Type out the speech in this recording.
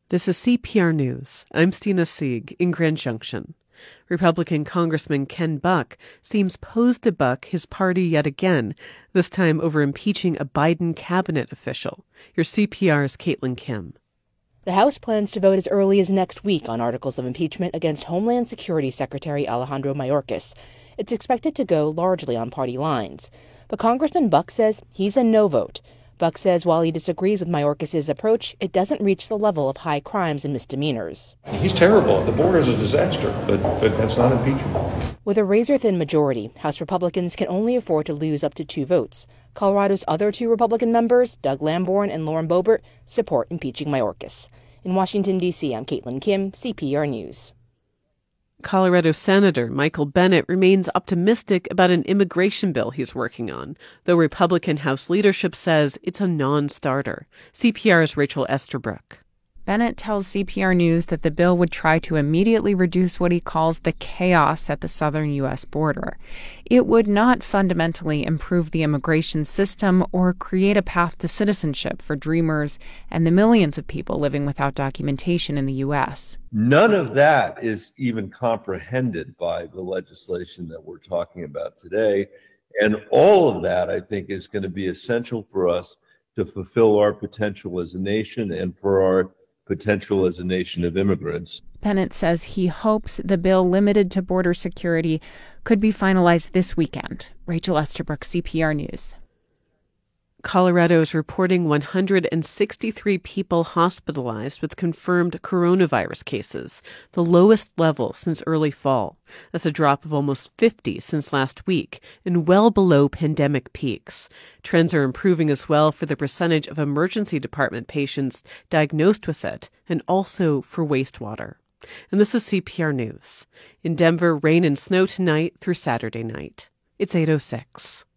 This is CPR News. I'm Stina Sieg in Grand Junction. Republican Congressman Ken Buck seems posed to buck his party yet again, this time over impeaching a Biden cabinet official. Your CPR's Caitlin Kim. The House plans to vote as early as next week on articles of impeachment against Homeland Security Secretary Alejandro Mayorkas. It's expected to go largely on party lines. But Congressman Buck says he's a no vote. Buck says while he disagrees with Mayorkas' approach, it doesn't reach the level of high crimes and misdemeanors. He's terrible. The border is a disaster, but that's not impeachable. With a razor-thin majority, House Republicans can only afford to lose up to 2 votes. Colorado's other 2 Republican members, Doug Lamborn and Lauren Boebert, support impeaching Mayorkas. In Washington, D.C., I'm Caitlin Kim, CPR News. Colorado Senator Michael Bennet remains optimistic about an immigration bill he's working on, though Republican House leadership says it's a non-starter. CPR's Rachel Estabrook. Bennet tells CPR News that the bill would try to immediately reduce what he calls the chaos at the southern U.S. border. It would not fundamentally improve the immigration system or create a path to citizenship for dreamers and the millions of people living without documentation in the U.S. None of that is even comprehended by the legislation that we're talking about today. And all of that, I think, is going to be essential for us to fulfill our potential as a nation and for our potential as a nation of immigrants. Bennet says he hopes the bill limited to border security could be finalized this weekend. Rachel Estabrook, CPR News. Colorado is reporting 163 people hospitalized with confirmed coronavirus cases, the lowest level since early fall. That's a drop of almost 50 since last week and well below pandemic peaks. Trends are improving as well for the percentage of emergency department patients diagnosed with it and also for wastewater. And this is CPR News. In Denver, rain and snow tonight through Saturday night. It's 8:06.